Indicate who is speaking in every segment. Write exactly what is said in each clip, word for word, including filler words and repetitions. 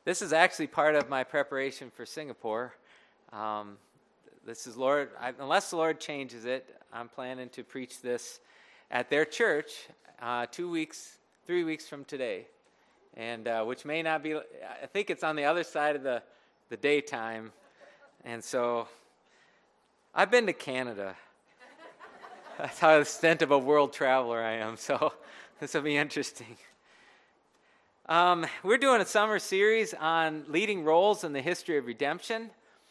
Speaker 1: This is actually part of my preparation for Singapore. Um, this is Lord, I, unless the Lord changes it, I'm planning to preach this at their church uh, two weeks, three weeks from today, and uh, which may not be. I think it's on the other side of the the daytime, and so I've been to Canada. That's how extent of a world traveler I am. So this will be interesting. Um, we're doing a summer series on leading roles in the history of redemption.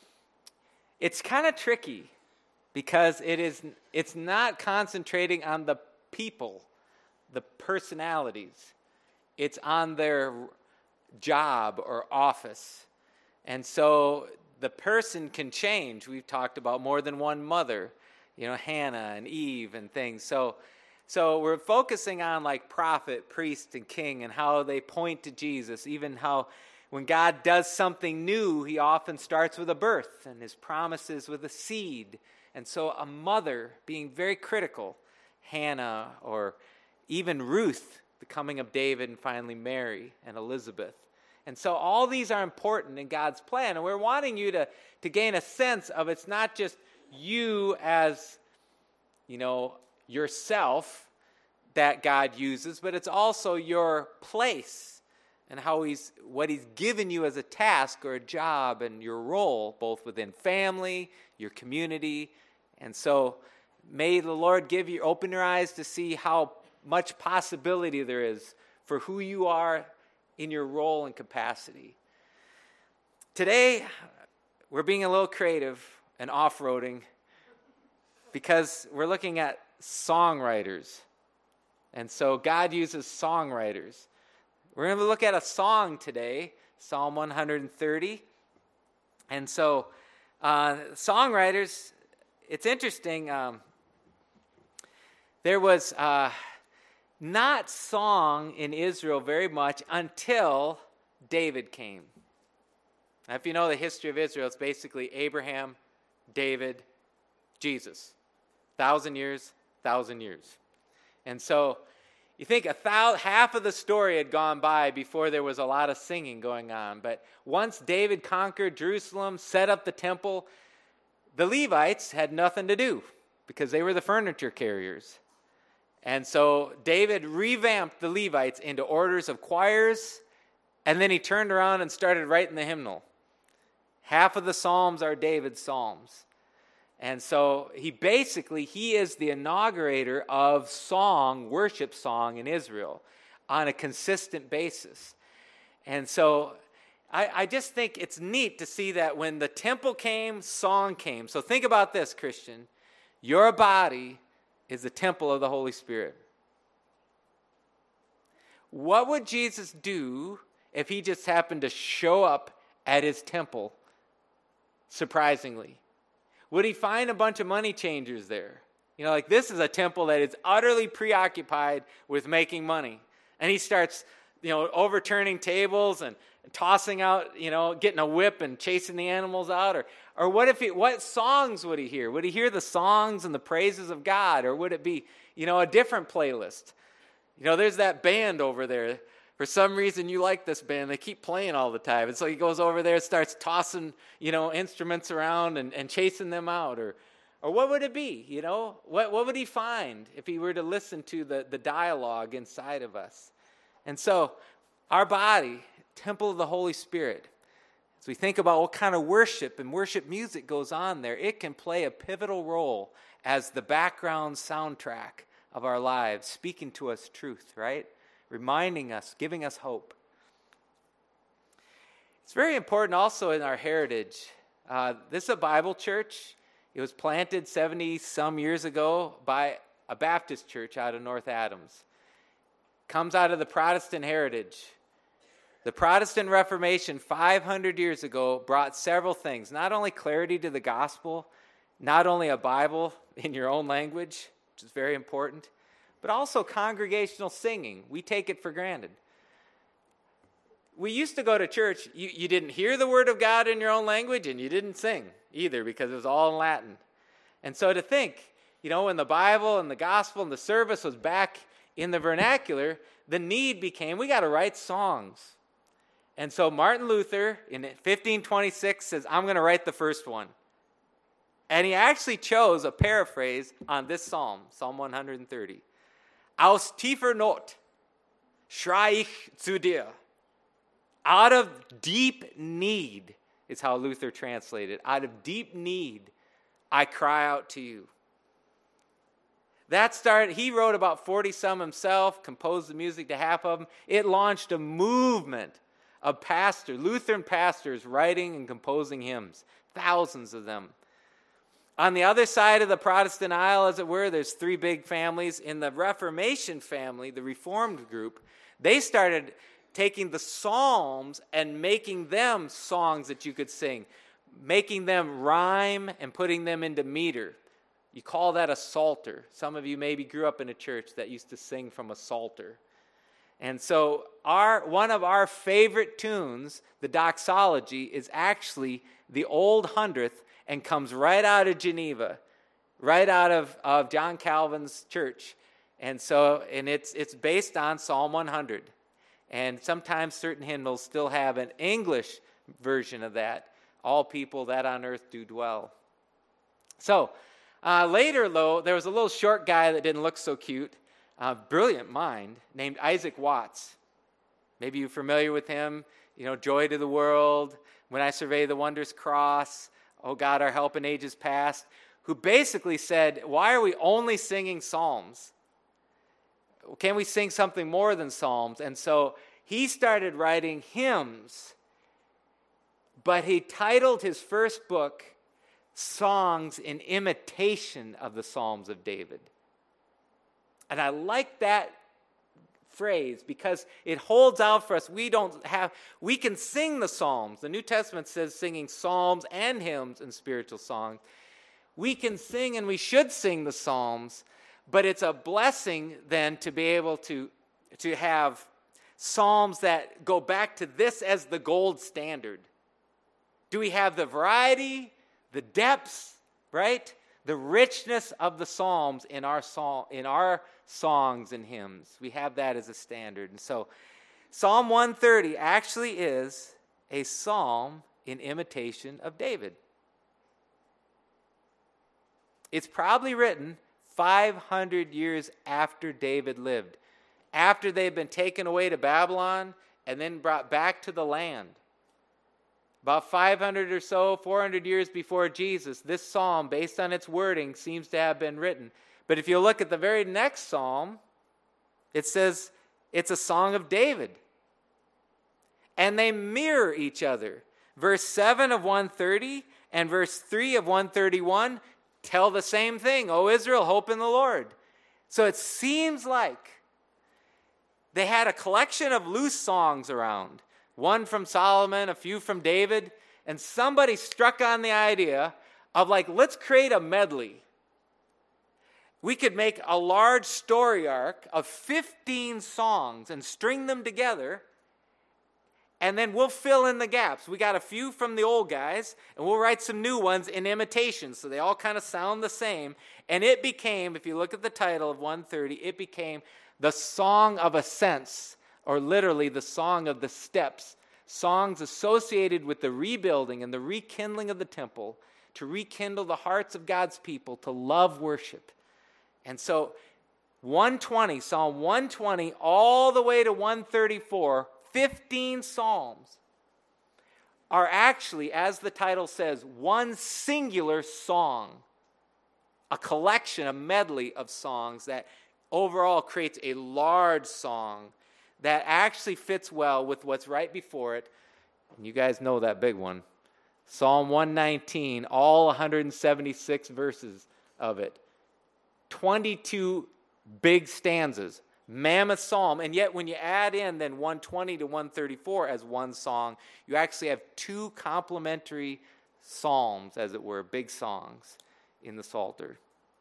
Speaker 1: It's kind of tricky because it is it's not concentrating on the people, the personalities. It's on their job or office. And so the person can change. We've talked about more than one mother, you know, Hannah and Eve and things. So So we're focusing on like prophet, priest, and king and how they point to Jesus, even how when God does something new, he often starts with a birth and his promises with a seed. And so a mother being very critical, Hannah or even Ruth, the coming of David, and finally Mary and Elizabeth. And so all these are important in God's plan. And we're wanting you to, to gain a sense of it's not just you as, you know, yourself that God uses, but it's also your place and how he's what he's given you as a task or a job and your role, both within family, your community. And so may the Lord give you, open your eyes to see how much possibility there is for who you are in your role and capacity. Today, we're being a little creative and off-roading because we're looking at songwriters. And so God uses songwriters. We're going to look at a song today, Psalm one thirty. And so uh, songwriters, it's interesting. Um, there was uh, not song in Israel very much until David came. Now, if you know the history of Israel, it's basically Abraham, David, Jesus. Thousand years, thousand years. And so you think a thou- half of the story had gone by before there was a lot of singing going on. But once David conquered Jerusalem, set up the temple, the Levites had nothing to do because they were the furniture carriers. And so David revamped the Levites into orders of choirs, and then he turned around and started writing the hymnal. Half of the psalms are David's psalms. And so he basically, he is the inaugurator of song, worship song in Israel on a consistent basis. And so I, I just think it's neat to see that when the temple came, song came. So think about this, Christian. Your body is the temple of the Holy Spirit. What would Jesus do if he just happened to show up at his temple, surprisingly? Would he find a bunch of money changers there? You know, like this is a temple that is utterly preoccupied with making money. And he starts, you know, overturning tables and tossing out, you know, getting a whip and chasing the animals out. Or or what if he, what songs would he hear? Would he hear the songs and the praises of God? Or would it be, you know, a different playlist? You know, there's that band over there. For some reason, you like this band. They keep playing all the time. And so he goes over there and starts tossing, you know, instruments around and, and chasing them out. Or or what would it be, you know? What what would he find if he were to listen to the, the dialogue inside of us? And so our body, temple of the Holy Spirit, as we think about what kind of worship and worship music goes on there, it can play a pivotal role as the background soundtrack of our lives, speaking to us truth, right? Reminding us, giving us hope. It's very important also in our heritage. Uh, this is a Bible church. It was planted seventy-some years ago by a Baptist church out of North Adams. Comes out of the Protestant heritage. The Protestant Reformation five hundred years ago brought several things. Not only clarity to the gospel, not only a Bible in your own language, which is very important, but also congregational singing. We take it for granted. We used to go to church, you, you didn't hear the word of God in your own language, and you didn't sing either because it was all in Latin. And so to think, you know, when the Bible and the gospel and the service was back in the vernacular, the need became, we got to write songs. And so Martin Luther in fifteen twenty-six says, I'm going to write the first one. And he actually chose a paraphrase on this psalm, Psalm one thirty. Aus tiefer Not schrei ich zu dir. Out of deep need is how Luther translated. Out of deep need, I cry out to you. That started, he wrote about forty some himself, composed the music to half of them. It launched a movement of pastors, Lutheran pastors, writing and composing hymns, thousands of them. On the other side of the Protestant aisle, as it were, there's three big families. In the Reformation family, the Reformed group, they started taking the Psalms and making them songs that you could sing, making them rhyme and putting them into meter. You call that a psalter. Some of you maybe grew up in a church that used to sing from a psalter. And so our one of our favorite tunes, the doxology, is actually the Old Hundredth and comes right out of Geneva, right out of, of John Calvin's church. And so, and it's it's based on Psalm one hundred. And sometimes certain hymnals still have an English version of that. All people that on earth do dwell. So, uh, later, though, there was a little short guy that didn't look so cute, uh, brilliant mind, named Isaac Watts. Maybe you're familiar with him. You know, Joy to the World, When I Survey the Wondrous Cross, Oh God, Our Help in Ages Past, who basically said, why are we only singing psalms? Can we sing something more than psalms? And so he started writing hymns, but he titled his first book, Songs in Imitation of the Psalms of David. And I like that phrase because it holds out for us. We don't have, we can sing the psalms. The New Testament says singing psalms and hymns and spiritual songs. We can sing and we should sing the psalms, but it's a blessing then to be able to, to have psalms that go back to this as the gold standard. Do we have the variety, the depths, right? The richness of the psalms in our song, in our songs and hymns. We have that as a standard. And so Psalm one thirty actually is a psalm in imitation of David. It's probably written five hundred years after David lived, after they've been taken away to Babylon and then brought back to the land. About five hundred or so, four hundred years before Jesus, this psalm, based on its wording, seems to have been written. But if you look at the very next psalm, it says it's a song of David. And they mirror each other. Verse seven of one thirty and verse three of one thirty-one tell the same thing. O Israel, hope in the Lord. So it seems like they had a collection of loose songs around. One from Solomon, a few from David, and somebody struck on the idea of like, let's create a medley. We could make a large story arc of fifteen songs and string them together, and then we'll fill in the gaps. We got a few from the old guys, and we'll write some new ones in imitation, so they all kind of sound the same. And it became, if you look at the title of one thirty, it became the Song of Ascents, or literally the Song of the Steps, songs associated with the rebuilding and the rekindling of the temple, to rekindle the hearts of God's people, to love worship. And so one twenty, Psalm one twenty, all the way to one thirty-four, fifteen psalms, are actually, as the title says, one singular song, a collection, a medley of songs that overall creates a large song that actually fits well with what's right before it. And you guys know that big one. Psalm one nineteen, all one hundred seventy-six verses of it. twenty-two big stanzas, mammoth psalm. And yet when you add in then one twenty to one thirty-four as one song, you actually have two complementary psalms, as it were, big songs in the Psalter.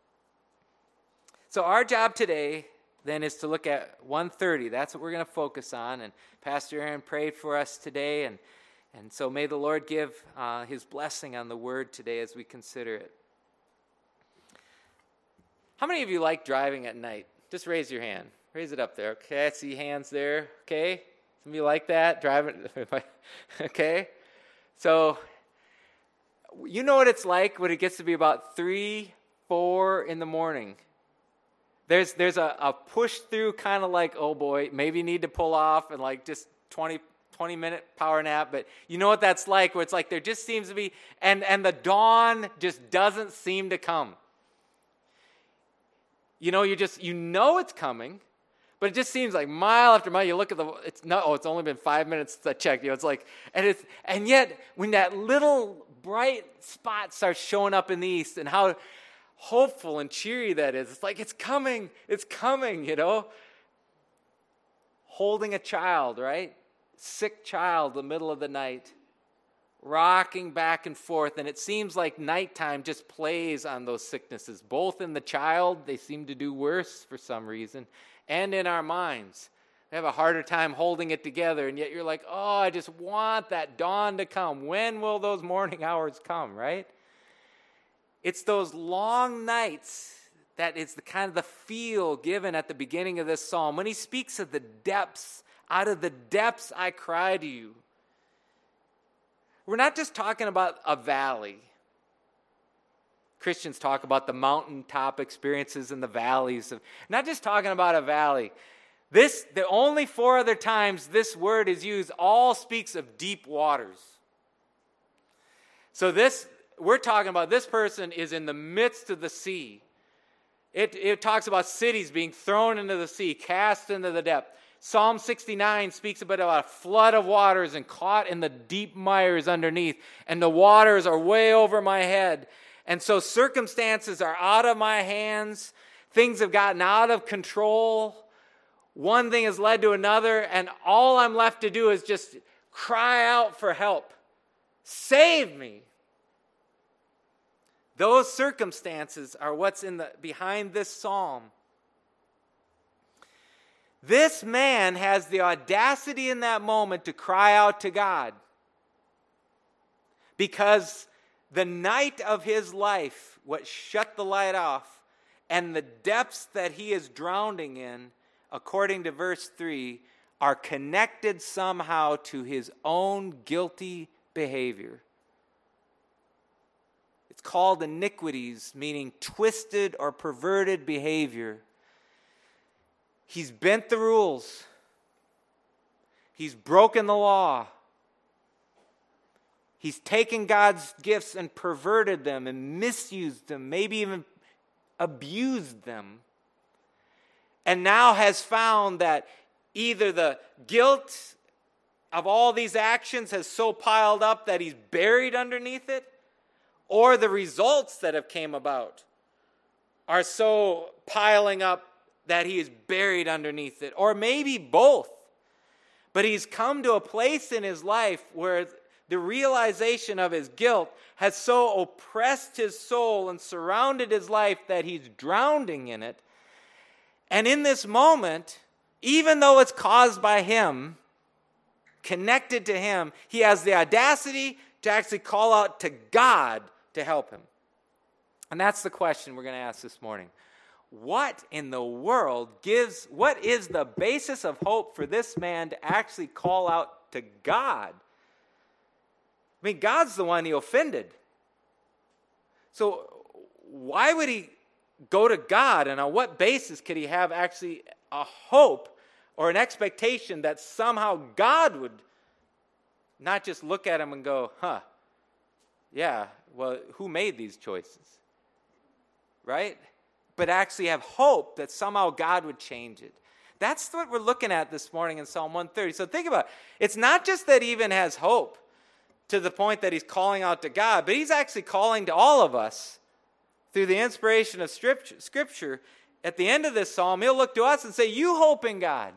Speaker 1: So our job today then is to look at one thirty. That's what we're going to focus on. And Pastor Aaron prayed for us today. And, and so may the Lord give uh, his blessing on the word today as we consider it. How many of you like driving at night? Just raise your hand. Raise it up there. Okay, I see hands there. Okay, Some of you like that? Driving? Okay. So, you know what it's like when it gets to be about three, four in the morning. There's there's a, a push through kind of like, oh boy, maybe you need to pull off and like just twenty, twenty minute power nap. But you know what that's like, where it's like there just seems to be, and, and the dawn just doesn't seem to come. You know, you just, you know it's coming, but it just seems like mile after mile. You look at the, it's no, oh, it's only been five minutes since I checked. You know, it's like, and it's, and yet when that little bright spot starts showing up in the east, and how hopeful and cheery that is. It's like, it's coming, it's coming, you know. Holding a child, right? Sick child in the middle of the night, rocking back and forth, and it seems like nighttime just plays on those sicknesses, both in the child, they seem to do worse for some reason, and in our minds. They have a harder time holding it together, and yet you're like, oh, I just want that dawn to come. When will those morning hours come, right? It's those long nights that is the kind of the feel given at the beginning of this psalm. When he speaks of the depths, out of the depths I cry to you. We're not just talking about a valley. Christians talk about the mountaintop experiences and the valleys. Of, not just talking about a valley. This, the only four other times this word is used, all speaks of deep waters. So this, we're talking about this person is in the midst of the sea. It, it talks about cities being thrown into the sea, cast into the depth. Psalm sixty-nine speaks a bit about a flood of waters and caught in the deep mires underneath. And the waters are way over my head. And so circumstances are out of my hands. Things have gotten out of control. One thing has led to another. And all I'm left to do is just cry out for help. Save me. Those circumstances are what's in the behind this psalm. This man has the audacity in that moment to cry out to God, because the night of his life, what shut the light off, and the depths that he is drowning in, according to verse three, are connected somehow to his own guilty behavior. It's called iniquities, meaning twisted or perverted behavior. He's bent the rules. He's broken the law. He's taken God's gifts and perverted them and misused them, maybe even abused them. And now has found that either the guilt of all these actions has so piled up that he's buried underneath it, or the results that have came about are so piling up that he is buried underneath it, or maybe both. But he's come to a place in his life where the realization of his guilt has so oppressed his soul and surrounded his life that he's drowning in it. And in this moment, even though it's caused by him, connected to him, he has the audacity to actually call out to God to help him. And that's the question we're going to ask this morning. What in the world gives, what is the basis of hope for this man to actually call out to God? I mean, God's the one he offended. So why would he go to God, and on what basis could he have actually a hope or an expectation that somehow God would not just look at him and go, huh, yeah, well, who made these choices? Right? But actually have hope that somehow God would change it. That's what we're looking at this morning in Psalm one thirty. So think about it. It's not just that he even has hope to the point that he's calling out to God, but he's actually calling to all of us through the inspiration of Scripture. At the end of this psalm, he'll look to us and say, you hope in God.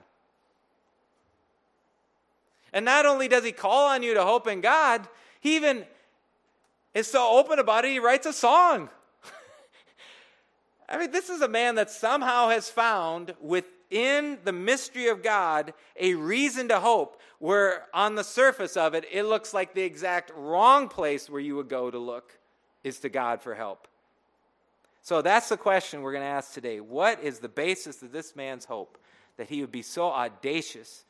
Speaker 1: And not only does he call on you to hope in God, he even is so open about it, he writes a song. I mean, this is a man that somehow has found within the mystery of God a reason to hope, where on the surface of it, it looks like the exact wrong place where you would go to look is to God for help. So that's the question we're going to ask today. What is the basis of this man's hope that he would be so audacious to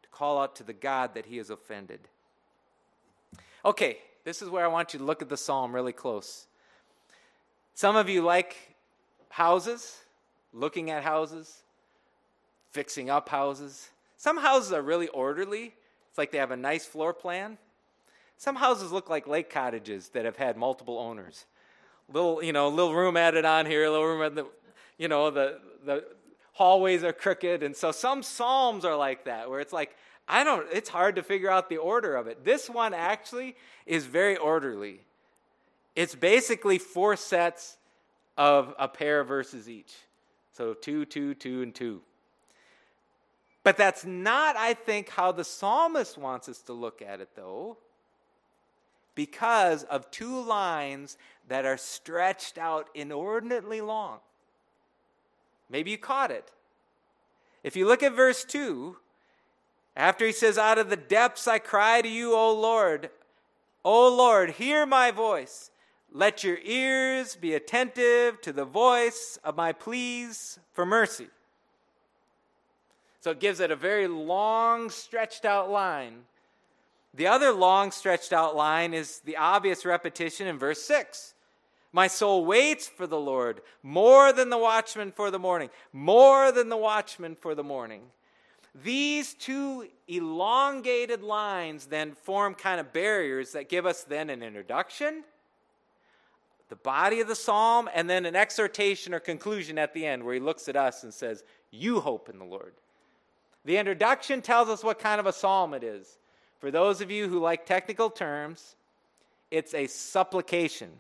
Speaker 1: call out to the God that he has offended. Okay, this is where I want you to look at the psalm really close. Some of you like houses, looking at houses, fixing up houses. Some houses are really orderly. It's like they have a nice floor plan. Some houses look like lake cottages that have had multiple owners. Little, you know, little room added on here, little room at the, you know, the the hallways are crooked, and so some psalms are like that, where it's like, I don't, it's hard to figure out the order of it. This one actually is very orderly. It's basically four sets of a pair of verses each. So two, two, two, and two. But that's not, I think, how the psalmist wants us to look at it, though, because of two lines that are stretched out inordinately long. Maybe you caught it. If you look at verse two, after he says, out of the depths I cry to you, O Lord. O Lord, hear my voice. Let your ears be attentive to the voice of my pleas for mercy. So it gives it a very long, stretched out line. The other long, stretched out line is the obvious repetition in verse six. My soul waits for the Lord more than the watchman for the morning. More than the watchman for the morning. These two elongated lines then form kind of barriers that give us then an introduction, the body of the psalm, and then an exhortation or conclusion at the end where he looks at us and says, you hope in the Lord. The introduction tells us what kind of a psalm it is. For those of you who like technical terms, it's a supplication.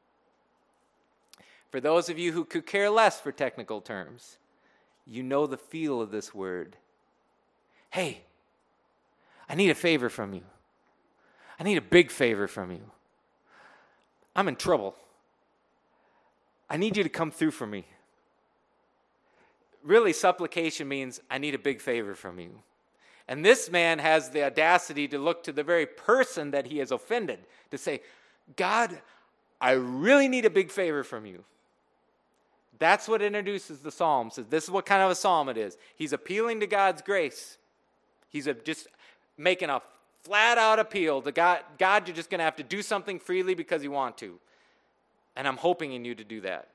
Speaker 1: For those of you who could care less for technical terms, you know the feel of this word. Hey, I need a favor from you. I need a big favor from you. I'm in trouble. I need you to come through for me. Really, supplication means I need a big favor from you. And this man has the audacity to look to the very person that he has offended, to say, God, I really need a big favor from you. That's what introduces the psalm. So this is what kind of a psalm it is. He's appealing to God's grace. He's a, just making a flat-out appeal to God. God, you're just going to have to do something freely because you want to. And I'm hoping in you to do that.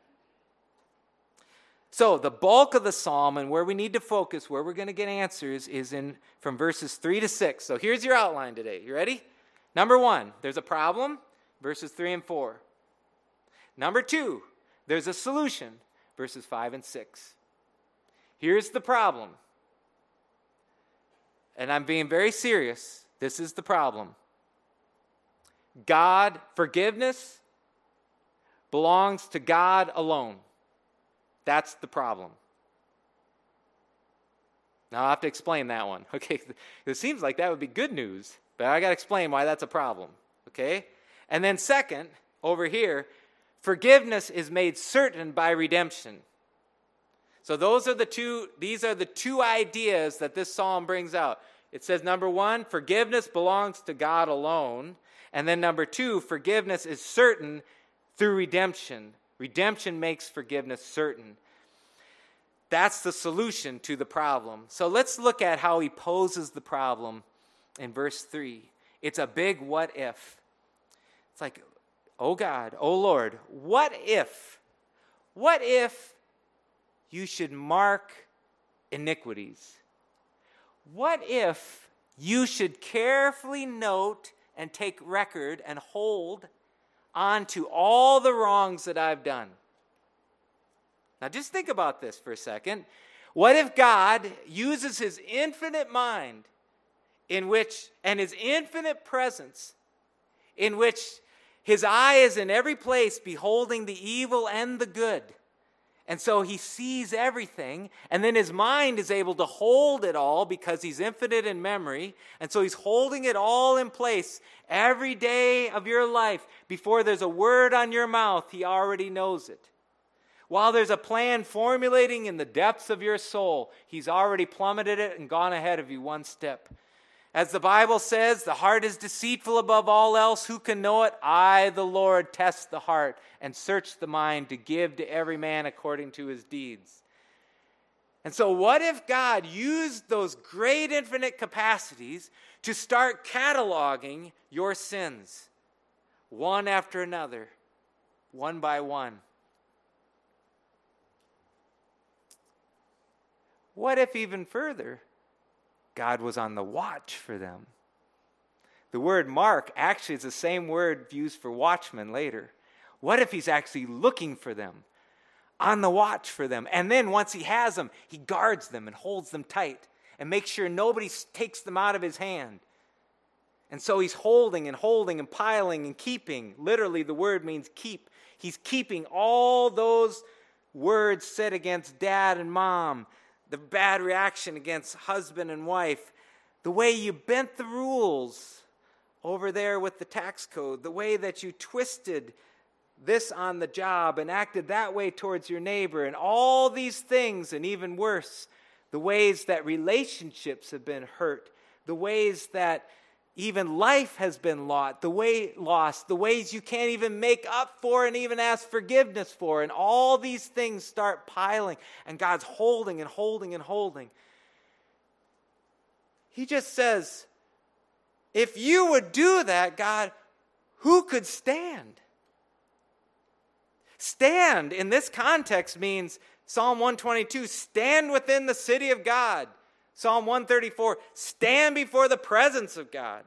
Speaker 1: So the bulk of the psalm and where we need to focus, where we're going to get answers, is in from verses three to six. So here's your outline today. You ready? Number one, there's a problem, verses three and four. Number two, there's a solution, verses five and six. Here's the problem. And I'm being very serious. This is the problem. God, forgiveness belongs to God alone. That's the problem. Now I'll have to explain that one. Okay, it seems like that would be good news, but I got to explain why that's a problem. Okay? And then second, over here, forgiveness is made certain by redemption. So those are the two, these are the two ideas that this psalm brings out. It says, number one, forgiveness belongs to God alone. And then number two, forgiveness is certain through redemption. Redemption makes forgiveness certain. That's the solution to the problem. So let's look at how he poses the problem in verse three. It's a big what if. It's like, oh God, oh Lord, what if? What if you should mark iniquities? What if you should carefully note and take record and hold on to all the wrongs that I've done? Now just think about this for a second. What if God uses his infinite mind in which, and his infinite presence, in which his eye is in every place beholding the evil and the good. And so he sees everything, and then his mind is able to hold it all because he's infinite in memory, and so he's holding it all in place every day of your life. Before there's a word on your mouth, he already knows it. While there's a plan formulating in the depths of your soul, he's already plummeted it and gone ahead of you one step. As the Bible says, the heart is deceitful above all else. Who can know it? I, the Lord, test the heart and search the mind to give to every man according to his deeds. And so what if God used those great infinite capacities to start cataloging your sins, one after another, one by one? What if even further, God was on the watch for them? The word mark actually is the same word used for watchman later. What if he's actually looking for them, on the watch for them? And then once he has them, he guards them and holds them tight and makes sure nobody takes them out of his hand. And so he's holding and holding and piling and keeping. Literally, the word means keep. He's keeping all those words said against dad and mom, the bad reaction against husband and wife, the way you bent the rules over there with the tax code, the way that you twisted this on the job and acted that way towards your neighbor, and all these things, and even worse, the ways that relationships have been hurt, the ways that even life has been lost, the way lost, the ways you can't even make up for and even ask forgiveness for, and all these things start piling, and God's holding and holding and holding. He just says, if you would do that, God, who could stand? Stand in this context means Psalm one twenty-two, stand within the city of God. Psalm one thirty-four, stand before the presence of God.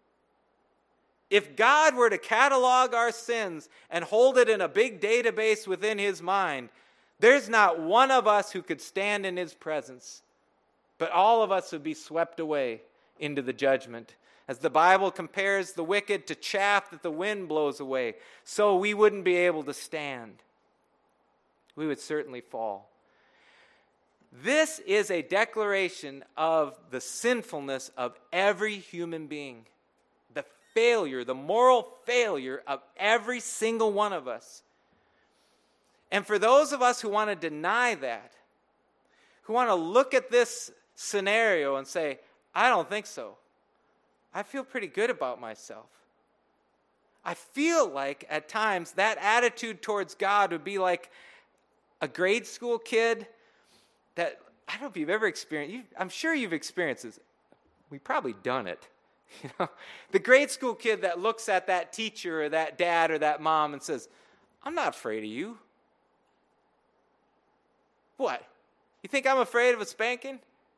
Speaker 1: If God were to catalog our sins and hold it in a big database within his mind, there's not one of us who could stand in his presence, but all of us would be swept away into the judgment. As the Bible compares the wicked to chaff that the wind blows away, so we wouldn't be able to stand. We would certainly fall. This is a declaration of the sinfulness of every human being. The failure, the moral failure of every single one of us. And for those of us who want to deny that, who want to look at this scenario and say, I don't think so. I feel pretty good about myself. I feel like at times that attitude towards God would be like a grade school kid that, I don't know if you've ever experienced, you, I'm sure you've experienced this. We've probably done it. You know, the grade school kid that looks at that teacher or that dad or that mom and says, I'm not afraid of you. What? You think I'm afraid of a spanking?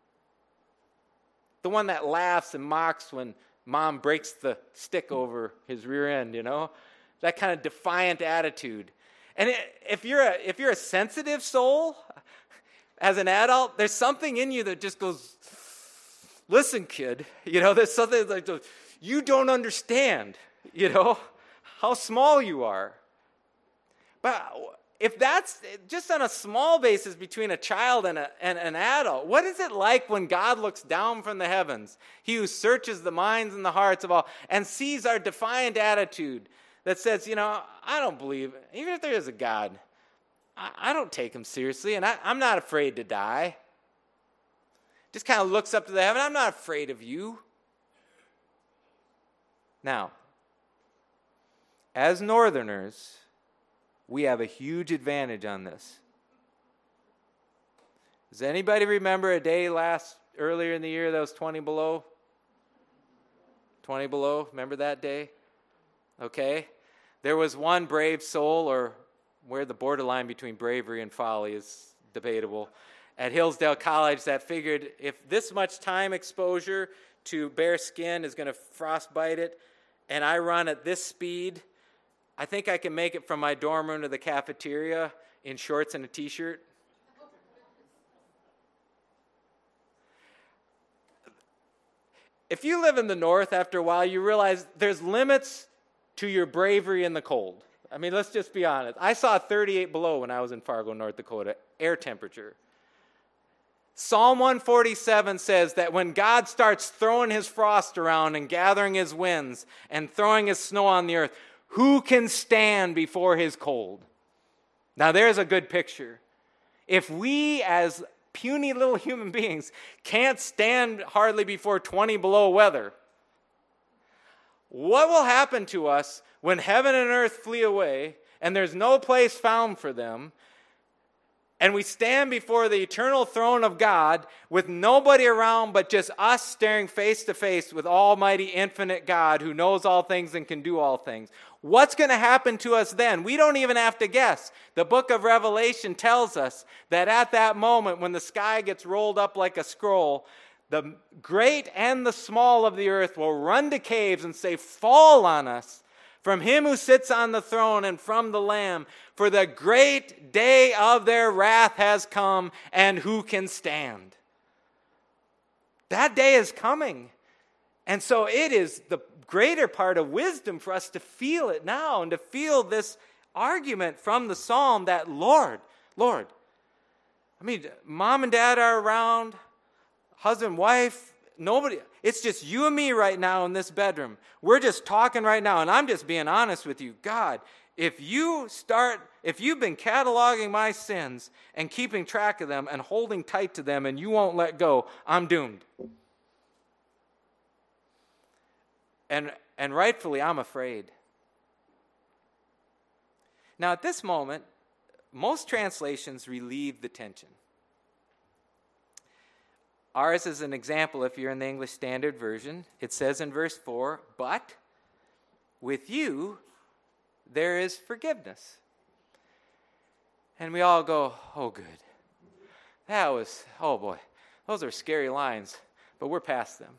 Speaker 1: The one that laughs and mocks when mom breaks the stick over his rear end, you know? That kind of defiant attitude. And if you're a, if you're a sensitive soul, as an adult, there's something in you that just goes, listen, kid, you know, there's something like, you don't understand, you know, how small you are. But if that's just on a small basis between a child and, a, and an adult, what is it like when God looks down from the heavens, he who searches the minds and the hearts of all, and sees our defiant attitude that says, you know, I don't believe, even if there is a God, I, I don't take him seriously, and I, I'm not afraid to die. Just kind of looks up to the heaven, I'm not afraid of you. Now, as Northerners, we have a huge advantage on this. Does anybody remember a day last earlier in the year that was twenty below? twenty below, remember that day? Okay. There was one brave soul, or where the borderline between bravery and folly is debatable, at Hillsdale College that figured if this much time exposure to bare skin is going to frostbite it, and I run at this speed, I think I can make it from my dorm room to the cafeteria in shorts and a t-shirt. If you live in the north, after a while, you realize there's limits to your bravery in the cold. I mean, let's just be honest. I saw thirty-eight below when I was in Fargo, North Dakota, air temperature. Psalm one forty-seven says that when God starts throwing his frost around and gathering his winds and throwing his snow on the earth, who can stand before his cold? Now there's a good picture. If we as puny little human beings can't stand hardly before twenty below weather, what will happen to us when heaven and earth flee away and there's no place found for them, And we stand before the eternal throne of God with nobody around but just us staring face to face with Almighty, infinite God who knows all things and can do all things. What's going to happen to us then? We don't even have to guess. The book of Revelation tells us that at that moment when the sky gets rolled up like a scroll, the great and the small of the earth will run to caves and say, "Fall on us from him who sits on the throne and from the Lamb, for the great day of their wrath has come, and who can stand?" That day is coming. And so it is the greater part of wisdom for us to feel it now and to feel this argument from the psalm that, Lord, Lord, I mean, mom and dad are around, husband, wife, nobody. It's just you and me right now in this bedroom. We're just talking right now, and I'm just being honest with you. God, if you start, if you've been cataloging my sins and keeping track of them and holding tight to them and you won't let go, I'm doomed. And, and rightfully, I'm afraid. Now, at this moment, most translations relieve the tension. Ours is an example if you're in the English Standard Version. It says in verse four, "But with you there is forgiveness." And we all go, "Oh, good. That was, oh boy, those are scary lines, but we're past them."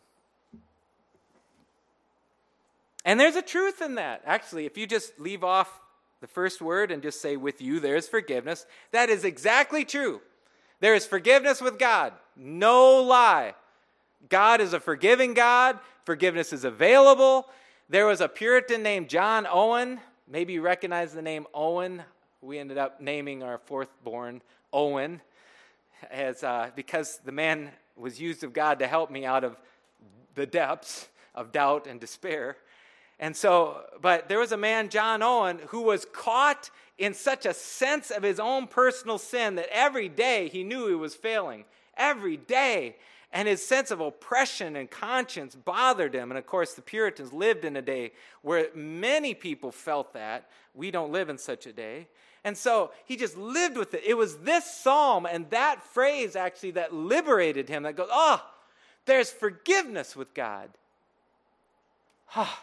Speaker 1: And there's a truth in that. Actually, if you just leave off the first word and just say, "With you there is forgiveness," that is exactly true. There is forgiveness with God. No lie. God is a forgiving God. Forgiveness is available. There was a Puritan named John Owen. Maybe you recognize the name Owen. We ended up naming our fourth born Owen as uh, because the man was used of God to help me out of the depths of doubt and despair. And so, but there was a man, John Owen, who was caught in such a sense of his own personal sin that every day he knew he was failing. Every day. And his sense of oppression and conscience bothered him. And of course, the Puritans lived in a day where many people felt that. We don't live in such a day. And so he just lived with it. It was this psalm and that phrase actually that liberated him, that goes, oh, there's forgiveness with God. Ah.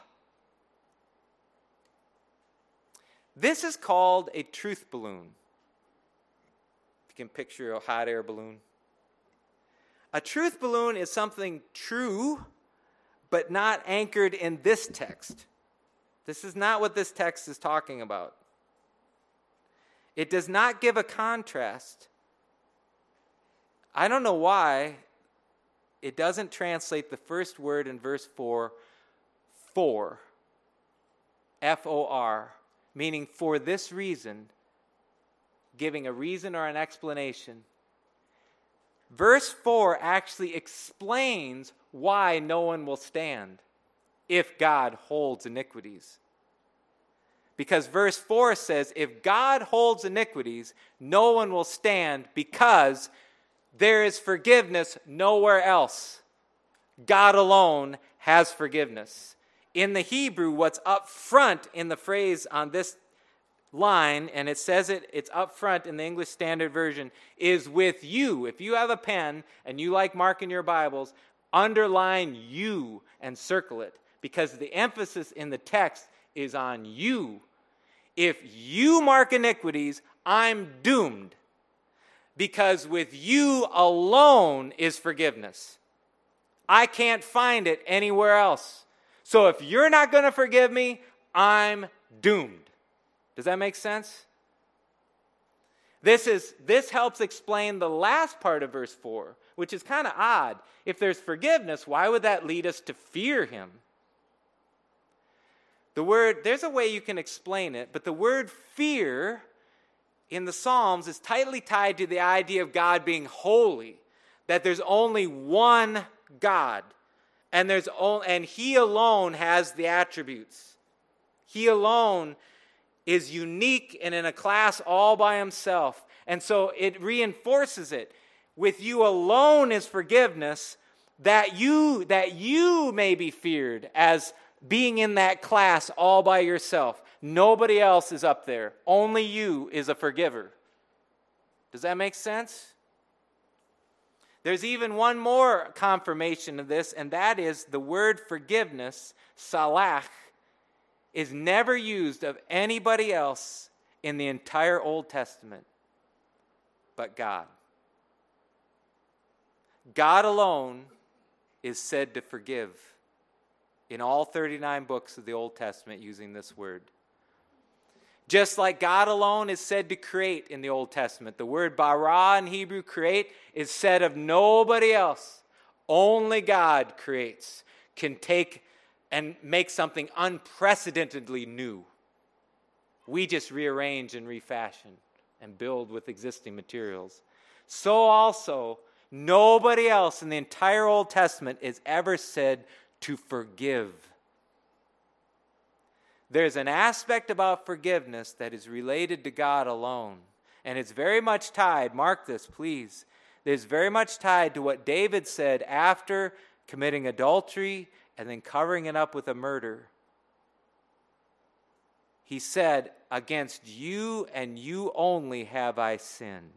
Speaker 1: This is called a truth balloon. If you can picture a hot air balloon. A truth balloon is something true, but not anchored in this text. This is not what this text is talking about. It does not give a contrast. I don't know why it doesn't translate the first word in verse four, for, F O R, meaning for this reason, giving a reason or an explanation. Verse four actually explains why no one will stand if God holds iniquities. Because verse four says, if God holds iniquities, no one will stand because there is forgiveness nowhere else. God alone has forgiveness. In the Hebrew, what's up front in the phrase on this line, and it says it, it's up front in the English Standard Version, is with you. If you have a pen and you like marking your Bibles, underline you and circle it, because the emphasis in the text is on you. If you mark iniquities, I'm doomed, because with you alone is forgiveness. I can't find it anywhere else. So if you're not going to forgive me, I'm doomed. Does that make sense? This is this helps explain the last part of verse four, which is kind of odd. If there's forgiveness, why would that lead us to fear him? The word, there's a way you can explain it, but the word fear in the Psalms is tightly tied to the idea of God being holy, that there's only one God, and there's only, and he alone has the attributes. He alone is unique and in a class all by himself. And so it reinforces it. With you alone is forgiveness, that you that you may be feared as being in that class all by yourself. Nobody else is up there. Only you is a forgiver. Does that make sense? There's even one more confirmation of this, and that is the word forgiveness, salach, is never used of anybody else in the entire Old Testament but God. God alone is said to forgive in all thirty-nine books of the Old Testament using this word. Just like God alone is said to create in the Old Testament. The word bara in Hebrew, create, is said of nobody else. Only God creates, can take and make something unprecedentedly new. We just rearrange and refashion and build with existing materials. So also, nobody else in the entire Old Testament is ever said to forgive. There's an aspect about forgiveness that is related to God alone. And it's very much tied, mark this please, it's very much tied to what David said after committing adultery and then covering it up with a murder. He said, against you and you only have I sinned.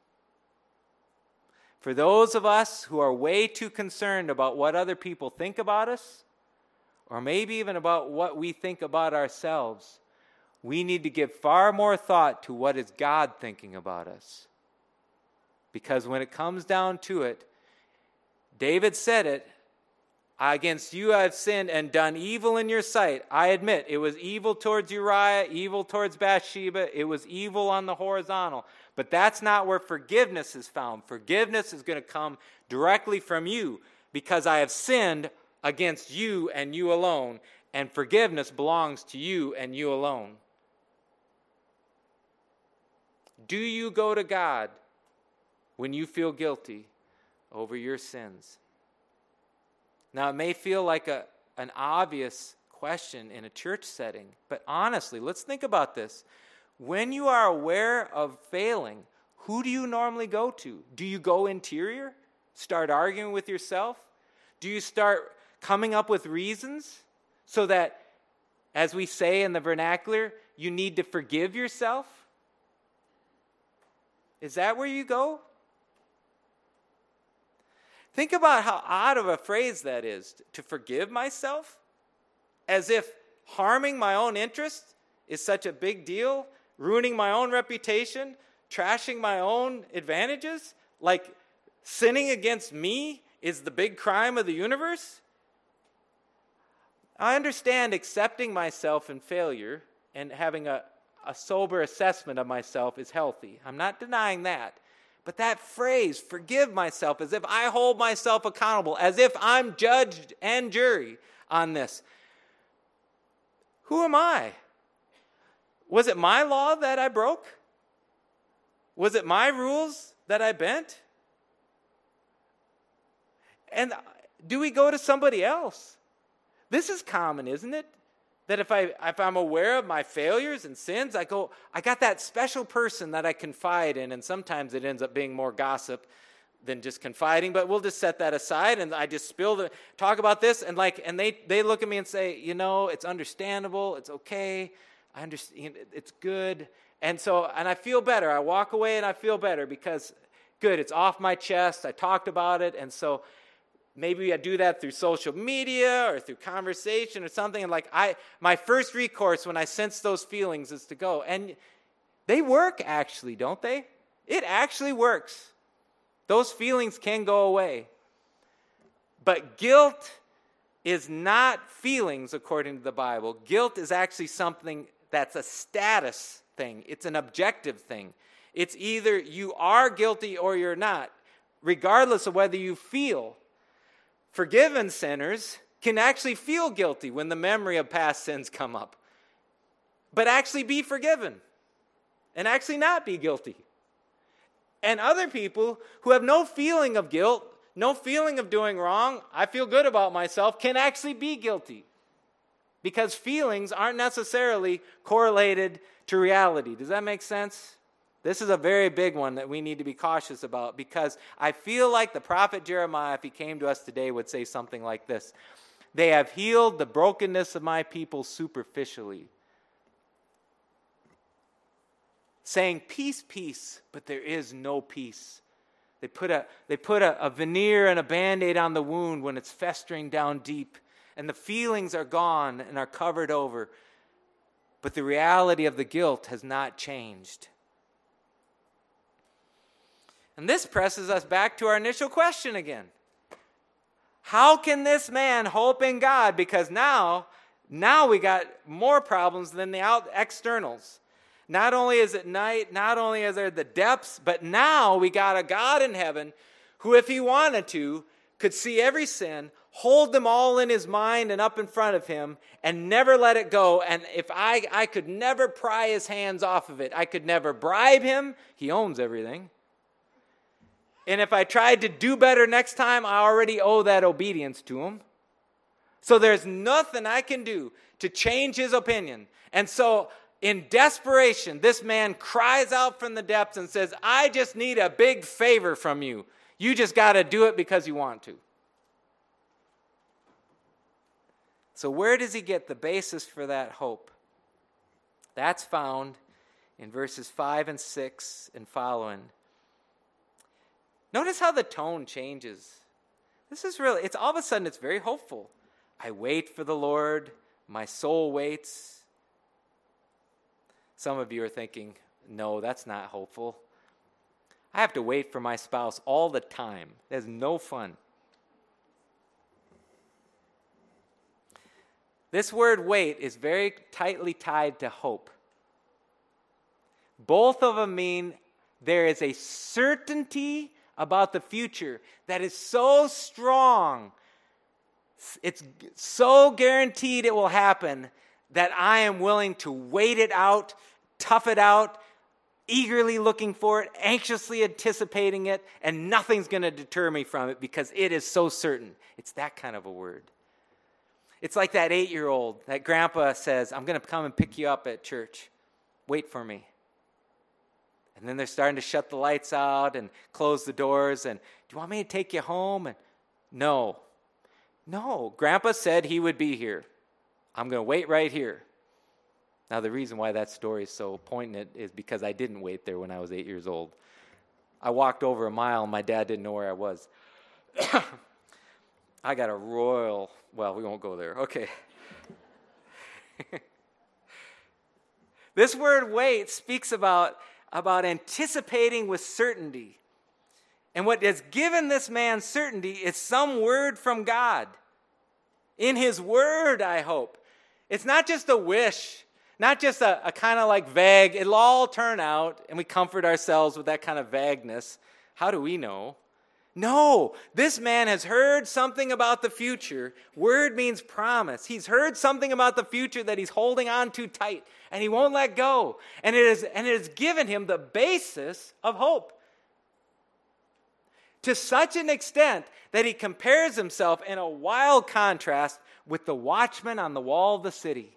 Speaker 1: For those of us who are way too concerned about what other people think about us, or maybe even about what we think about ourselves, we need to give far more thought to what is God thinking about us. Because when it comes down to it, David said it, against you I have sinned and done evil in your sight. I admit, it was evil towards Uriah, evil towards Bathsheba, it was evil on the horizontal. But that's not where forgiveness is found. Forgiveness is going to come directly from you, because I have sinned against you and you alone, and forgiveness belongs to you and you alone. Do you go to God when you feel guilty over your sins? Now, it may feel like a, an obvious question in a church setting, but honestly, let's think about this. When you are aware of failing, who do you normally go to? Do you go interior? Start arguing with yourself? Do you start coming up with reasons so that, as we say in the vernacular, you need to forgive yourself? Is that where you go? Think about how odd of a phrase that is, to forgive myself, as if harming my own interest is such a big deal, ruining my own reputation, trashing my own advantages, like sinning against me is the big crime of the universe. I understand accepting myself in failure and having a, a sober assessment of myself is healthy. I'm not denying that. But that phrase, forgive myself, as if I hold myself accountable, as if I'm judge and jury on this. Who am I? Was it my law that I broke? Was it my rules that I bent? And do we go to somebody else? This is common, isn't it? That if, I, if I'm aware of my failures and sins, I go, I got that special person that I confide in, and sometimes it ends up being more gossip than just confiding, but we'll just set that aside, and I just spill the, talk about this, and like, and they, they look at me and say, you know, it's understandable, it's okay, I understand, it's good, and so, and I feel better. I walk away and I feel better because, good, it's off my chest, I talked about it, and so, maybe I do that through social media or through conversation or something. And like I, my first recourse when I sense those feelings is to go. And they work actually, don't they? It actually works. Those feelings can go away. But guilt is not feelings according to the Bible. Guilt is actually something that's a status thing. It's an objective thing. It's either you are guilty or you're not, regardless of whether you feel. Forgiven sinners can actually feel guilty when the memory of past sins come up, but actually be forgiven and actually not be guilty. And other people who have no feeling of guilt, no feeling of doing wrong, I feel good about myself, can actually be guilty because feelings aren't necessarily correlated to reality. Does that make sense? This is a very big one that we need to be cautious about, because I feel like the prophet Jeremiah, if he came to us today, would say something like this. They have healed the brokenness of my people superficially. saying, peace, peace, but there is no peace. They put a they put a, a veneer and a Band-Aid on the wound when it's festering down deep, and the feelings are gone and are covered over. But the reality of the guilt has not changed. And this presses us back to our initial question again. How can this man hope in God? Because now, now we got more problems than the out externals. Not only is it night, not only is there the depths, but now we got a God in heaven who, if he wanted to, could see every sin, hold them all in his mind and up in front of him, and never let it go. And if I, I could never pry his hands off of it, I could never bribe him. He owns everything. And if I tried to do better next time, I already owe that obedience to him. So there's nothing I can do to change his opinion. And so in desperation, this man cries out from the depths and says, I just need a big favor from you. You just got to do it because you want to. So where does he get the basis for that hope? That's found in verses five and six and following. Notice how the tone changes. This is really, it's all of a sudden, it's very hopeful. I wait for the Lord. My soul waits. Some of you are thinking, no, that's not hopeful. I have to wait for my spouse all the time. There's no fun. This word wait is very tightly tied to hope. Both of them mean there is a certainty about the future that is so strong, it's so guaranteed it will happen, that I am willing to wait it out, tough it out, eagerly looking for it, anxiously anticipating it, and nothing's going to deter me from it because it is so certain. It's that kind of a word. It's like that eight-year-old that grandpa says, I'm going to come and pick you up at church. Wait for me. And then they're starting to shut the lights out and close the doors. And do you want me to take you home? And no. No. Grandpa said he would be here. I'm going to wait right here. Now, the reason why that story is so poignant is because I didn't wait there when I was eight years old. I walked over a mile and my dad didn't know where I was. I got a royal, well, we won't go there. Okay. This word wait speaks about about anticipating with certainty. And what has given this man certainty is some word from God. In his word, I hope. It's not just a wish, not just a, a kind of like vague, it'll all turn out, and we comfort ourselves with that kind of vagueness. How do we know? No, this man has heard something about the future. Word means promise. He's heard something about the future that he's holding on to tight, and he won't let go. And it is, and it has given him the basis of hope. To such an extent that he compares himself in a wild contrast with the watchman on the wall of the city.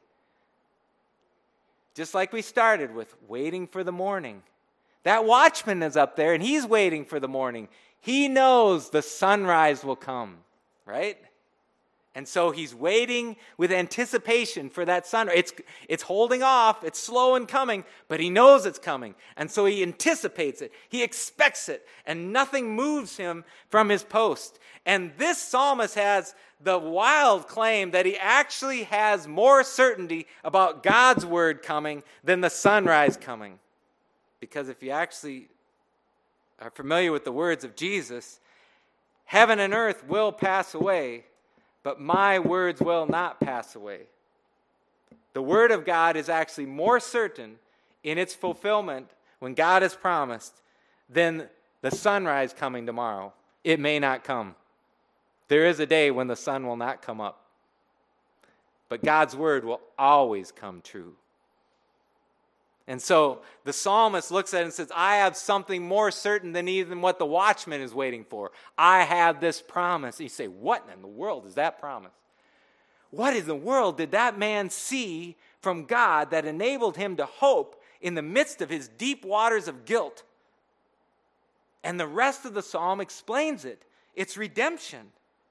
Speaker 1: Just like we started with waiting for the morning. That watchman is up there, and he's waiting for the morning. He knows the sunrise will come, right? And so he's waiting with anticipation for that sunrise. It's, it's holding off, it's slow in coming, but he knows it's coming. And so he anticipates it, he expects it, and nothing moves him from his post. And this psalmist has the wild claim that he actually has more certainty about God's word coming than the sunrise coming. Because if you actually are familiar with the words of Jesus, heaven and earth will pass away, but my words will not pass away. The word of God is actually more certain in its fulfillment when God has promised than the sunrise coming tomorrow. It may not come. There is a day when the sun will not come up. But God's word will always come true. And so the psalmist looks at it and says, I have something more certain than even what the watchman is waiting for. I have this promise. And you say, what in the world is that promise? What in the world did that man see from God that enabled him to hope in the midst of his deep waters of guilt? And the rest of the psalm explains it. It's redemption.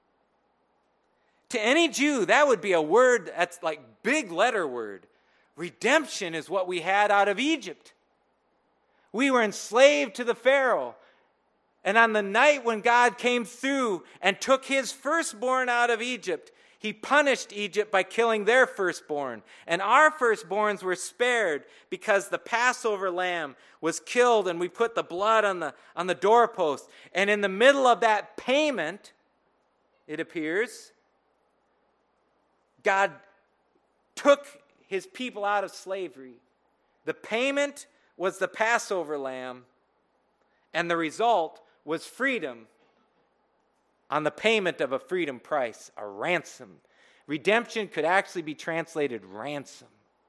Speaker 1: To any Jew, that would be a word that's like big letter word. Redemption is what we had out of Egypt. We were enslaved to the Pharaoh. And on the night when God came through and took his firstborn out of Egypt, he punished Egypt by killing their firstborn. And our firstborns were spared because the Passover lamb was killed and we put the blood on the, on the doorpost. And in the middle of that payment, it appears, God took his people out of slavery. The payment was the Passover lamb, and the result was freedom on the payment of a freedom price, a ransom. Redemption could actually be translated ransom.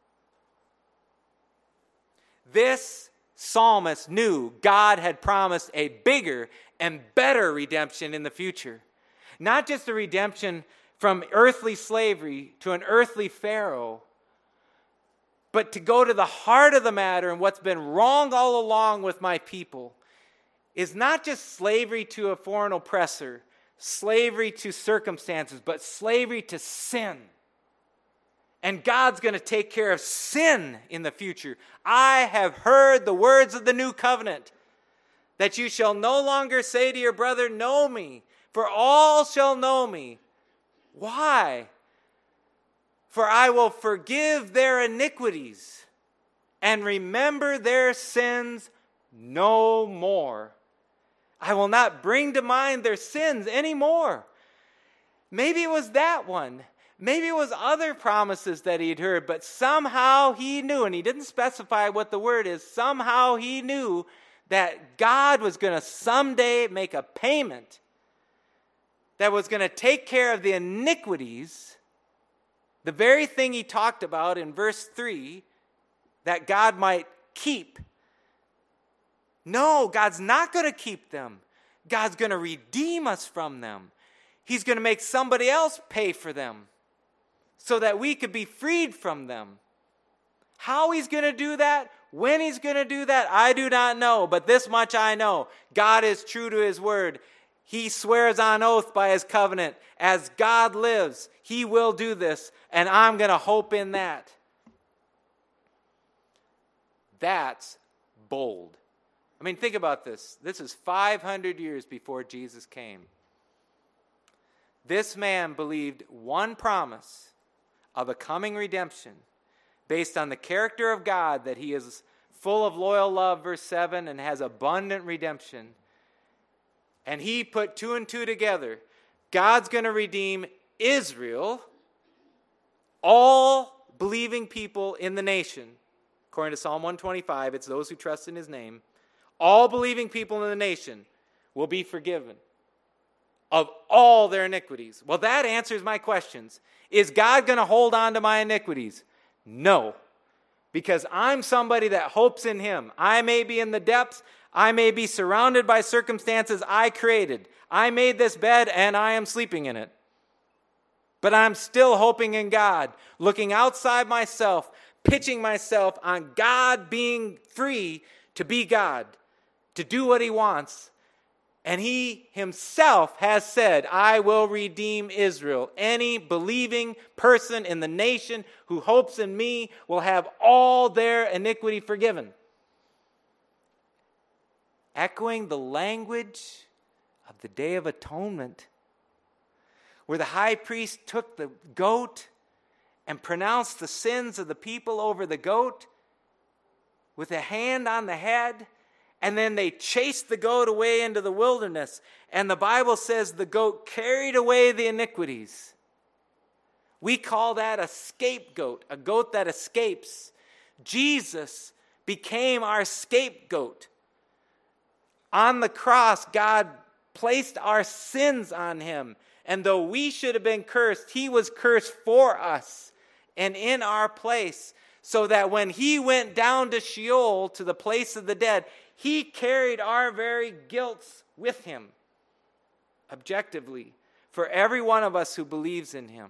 Speaker 1: This psalmist knew God had promised a bigger and better redemption in the future. Not just a redemption from earthly slavery to an earthly Pharaoh, but to go to the heart of the matter and what's been wrong all along with my people is not just slavery to a foreign oppressor, slavery to circumstances, but slavery to sin. And God's going to take care of sin in the future. I have heard the words of the new covenant, that you shall no longer say to your brother, know me, for all shall know me. Why? For I will forgive their iniquities and remember their sins no more. I will not bring to mind their sins anymore. Maybe it was that one. Maybe it was other promises that he'd heard, but somehow he knew, and he didn't specify what the word is, somehow he knew that God was going to someday make a payment that was going to take care of the iniquities, the very thing he talked about in verse three, that God might keep. No, God's not going to keep them. God's going to redeem us from them. He's going to make somebody else pay for them so that we could be freed from them. How he's going to do that, when he's going to do that, I do not know. But this much I know. God is true to his word. He swears on oath by his covenant. As God lives, he will do this, and I'm going to hope in that. That's bold. I mean, think about this. This is five hundred years before Jesus came. This man believed one promise of a coming redemption based on the character of God, that he is full of loyal love, verse seven, and has abundant redemption. And he put two and two together. God's going to redeem Israel, all believing people in the nation. According to Psalm one twenty-five, it's those who trust in his name. All believing people in the nation will be forgiven of all their iniquities. Well, that answers my questions. Is God going to hold on to my iniquities? No, because I'm somebody that hopes in him. I may be in the depths. I may be surrounded by circumstances I created. I made this bed and I am sleeping in it. But I'm still hoping in God, looking outside myself, pitching myself on God being free to be God, to do what he wants. And he himself has said, I will redeem Israel. Any believing person in the nation who hopes in me will have all their iniquity forgiven. Echoing the language of the Day of Atonement, where the high priest took the goat and pronounced the sins of the people over the goat with a hand on the head, and then they chased the goat away into the wilderness. And the Bible says the goat carried away the iniquities. We call that a scapegoat, a goat that escapes. Jesus became our scapegoat. On the cross, God placed our sins on him. And though we should have been cursed, he was cursed for us and in our place, so that when he went down to Sheol, to the place of the dead, he carried our very guilt with him, objectively, for every one of us who believes in him.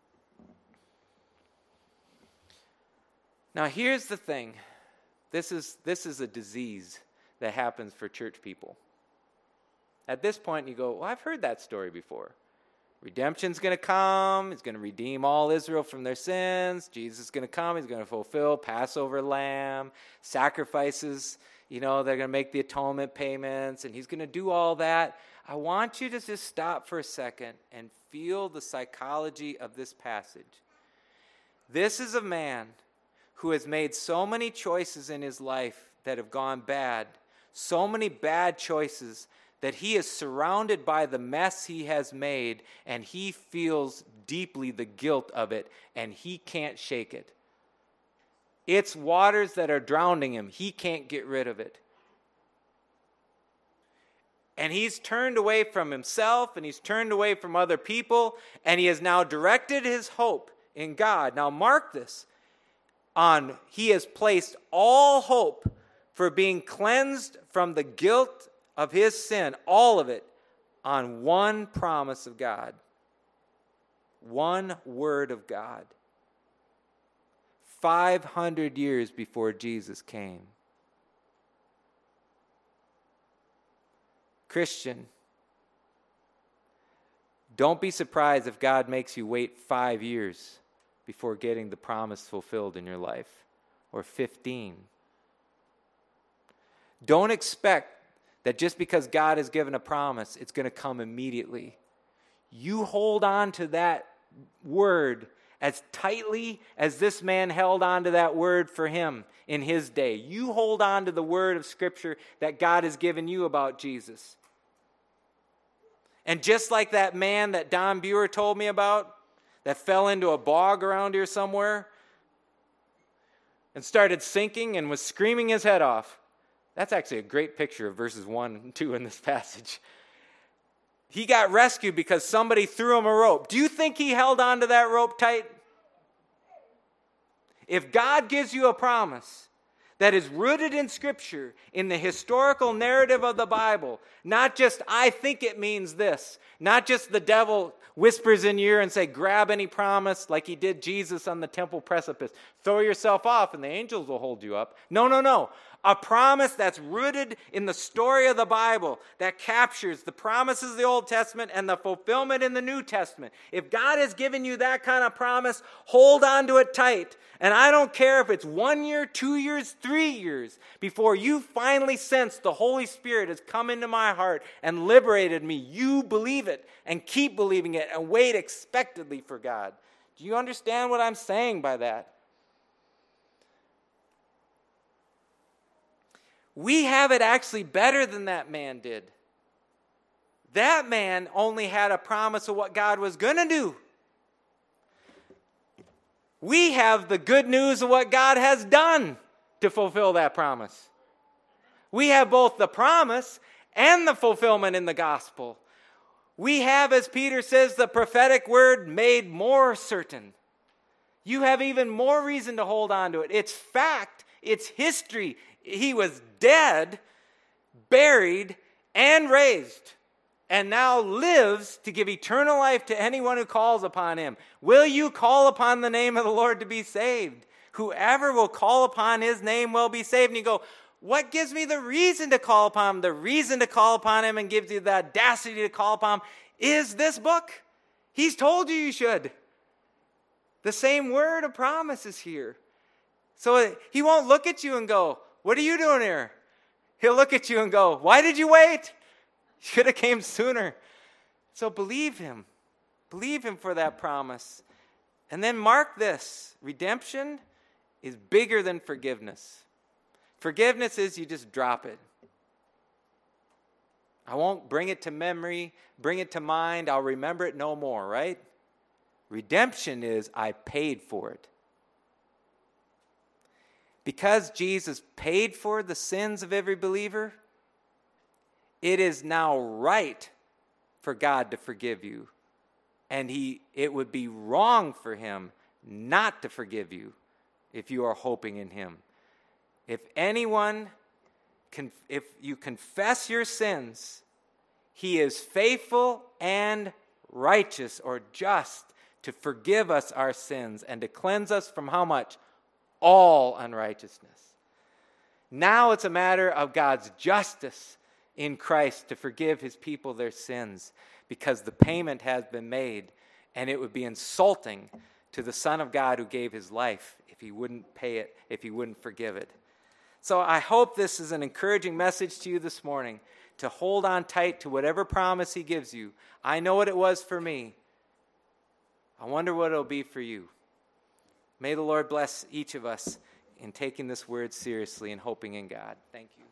Speaker 1: Now, here's the thing. This is, this is a disease that happens for church people. At this point, you go, well, I've heard that story before. Redemption's going to come. He's going to redeem all Israel from their sins. Jesus is going to come. He's going to fulfill Passover lamb, sacrifices. You know, they're going to make the atonement payments, and he's going to do all that. I want you to just stop for a second and feel the psychology of this passage. This is a man who has made so many choices in his life that have gone bad, so many bad choices that he is surrounded by the mess he has made, and he feels deeply the guilt of it, and he can't shake it. It's waters that are drowning him. He can't get rid of it. And he's turned away from himself, and he's turned away from other people, and he has now directed his hope in God. Now mark this. On he has placed all hope for being cleansed from the guilt of his sin, all of it, on one promise of God. One word of God. five hundred years before Jesus came. Christian, don't be surprised if God makes you wait five years before getting the promise fulfilled in your life, or fifteen. Don't expect that just because God has given a promise, it's going to come immediately. You hold on to that word as tightly as this man held on to that word for him in his day. You hold on to the word of Scripture that God has given you about Jesus. And just like that man that Don Buer told me about, that fell into a bog around here somewhere and started sinking and was screaming his head off. That's actually a great picture of verses one and two in this passage. He got rescued because somebody threw him a rope. Do you think he held on to that rope tight? If God gives you a promise that is rooted in Scripture, in the historical narrative of the Bible, not just, I think it means this, not just the devil whispers in your ear and say, grab any promise like he did Jesus on the temple precipice. Throw yourself off and the angels will hold you up. No, no, no. A promise that's rooted in the story of the Bible that captures the promises of the Old Testament and the fulfillment in the New Testament. If God has given you that kind of promise, hold on to it tight. And I don't care if it's one year, two years, three years, before you finally sense the Holy Spirit has come into my heart and liberated me. You believe it and keep believing it and wait expectantly for God. Do you understand what I'm saying by that? We have it actually better than that man did. That man only had a promise of what God was going to do. We have the good news of what God has done to fulfill that promise. We have both the promise and the fulfillment in the gospel. We have, as Peter says, the prophetic word made more certain. You have even more reason to hold on to it. It's fact. It's history. He was dead, buried, and raised, and now lives to give eternal life to anyone who calls upon him. Will you call upon the name of the Lord to be saved? Whoever will call upon his name will be saved. And you go, what gives me the reason to call upon him? The reason to call upon him and gives you the audacity to call upon him is this book. He's told you you should. The same word of promise is here. So he won't look at you and go, what are you doing here? He'll look at you and go, why did you wait? You should have came sooner. So believe him. Believe him for that promise. And then mark this. Redemption is bigger than forgiveness. Forgiveness is you just drop it. I won't bring it to memory, bring it to mind. I'll remember it no more, right? Redemption is I paid for it. Because Jesus paid for the sins of every believer, it is now right for God to forgive you. And he, it would be wrong for him not to forgive you if you are hoping in him. If anyone, can, if you confess your sins, he is faithful and righteous or just to forgive us our sins and to cleanse us from how much? All unrighteousness. Now it's a matter of God's justice in Christ to forgive his people their sins. because the payment has been made, and it would be insulting to the Son of God who gave his life if he wouldn't pay it, if he wouldn't forgive it. So I hope this is an encouraging message to you this morning, to hold on tight to whatever promise he gives you. I know what it was for me. I wonder what it'll be for you. May the Lord bless each of us in taking this word seriously and hoping in God. Thank you.